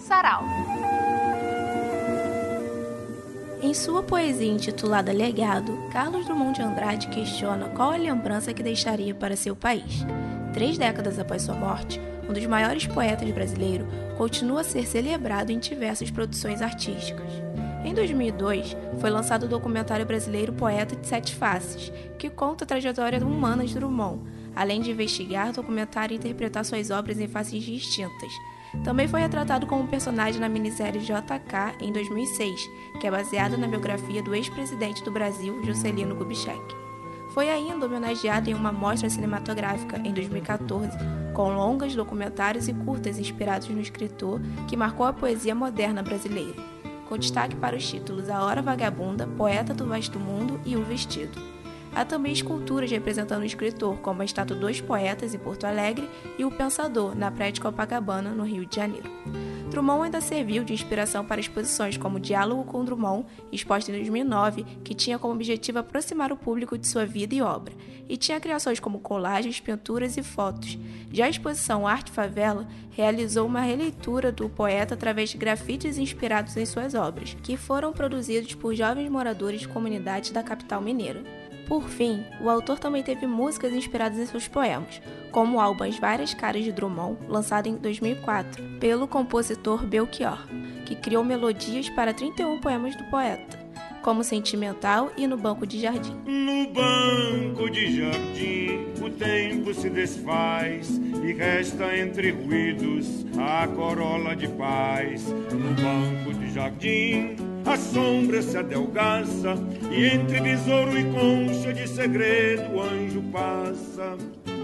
Sarau. Em sua poesia intitulada Legado, Carlos Drummond de Andrade questiona qual a lembrança que deixaria para seu país. 3 décadas após sua morte, um dos maiores poetas brasileiros continua a ser celebrado em diversas produções artísticas. Em 2002, foi lançado o documentário brasileiro Poeta de Sete Faces, que conta a trajetória humana de Drummond, além de investigar, documentar e interpretar suas obras em faces distintas. Também foi retratado como personagem na minissérie JK em 2006, que é baseada na biografia do ex-presidente do Brasil, Juscelino Kubitschek. Foi ainda homenageado em uma mostra cinematográfica em 2014, com longas, documentários e curtas inspirados no escritor que marcou a poesia moderna brasileira, com destaque para os títulos A Hora Vagabunda, Poeta do Vasto Mundo e O Vestido. Há também esculturas representando o escritor, como a estátua dos Poetas em Porto Alegre e o Pensador, na Praia de Copacabana, no Rio de Janeiro. Drummond ainda serviu de inspiração para exposições como Diálogo com Drummond, exposta em 2009, que tinha como objetivo aproximar o público de sua vida e obra, e tinha criações como colagens, pinturas e fotos. Já a exposição Arte Favela realizou uma releitura do poeta através de grafites inspirados em suas obras, que foram produzidos por jovens moradores de comunidades da capital mineira. Por fim, o autor também teve músicas inspiradas em seus poemas, como o álbum As Várias Caras de Drummond, lançado em 2004, pelo compositor Belchior, que criou melodias para 31 poemas do poeta, como Sentimental e No Banco de Jardim. No banco de jardim o tempo se desfaz e resta entre ruídos a corola de paz. No banco de jardim a sombra se adelgaça e entre besouro e concha de segredo o anjo passa.